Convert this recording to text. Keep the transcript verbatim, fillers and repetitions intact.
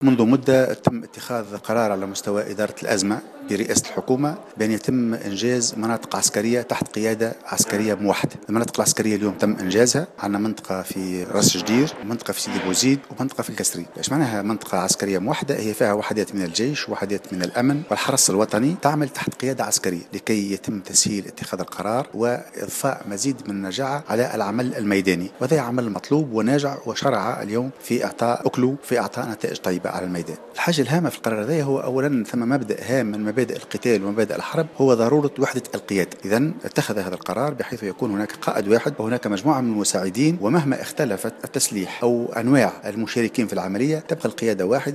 منذ مدة تم اتخاذ قرار على مستوى إدارة الأزمة برئاسة الحكومة بأن يتم إنجاز مناطق عسكرية تحت قيادة عسكرية موحدة. المناطق العسكرية اليوم تم إنجازها، عندنا منطقة في راس جدير ومنطقة في سيدي بوزيد ومنطقة في الكسري. إيش معناها منطقة عسكرية موحدة؟ هي فيها وحدات من الجيش وحدات من الأمن والحرس الوطني تعمل تحت قيادة عسكرية لكي يتم تسهيل اتخاذ القرار وإضفاء مزيد من النجاعة على العمل الميداني، وهذا عمل مطلوب وناجع وشرع اليوم في إعطاء أكله في إعطاء نتائج طيبة على الميدان. الحاجة الهامة في القرار هذا هو أولا ثم مبدأ هام من مبادئ القتال ومبادئ الحرب هو ضرورة وحدة القيادة. إذن اتخذ هذا القرار بحيث يكون هناك قائد واحد وهناك مجموعة من المساعدين، ومهما اختلفت التسليح أو أنواع المشاركين في العملية تبقى القيادة واحدة.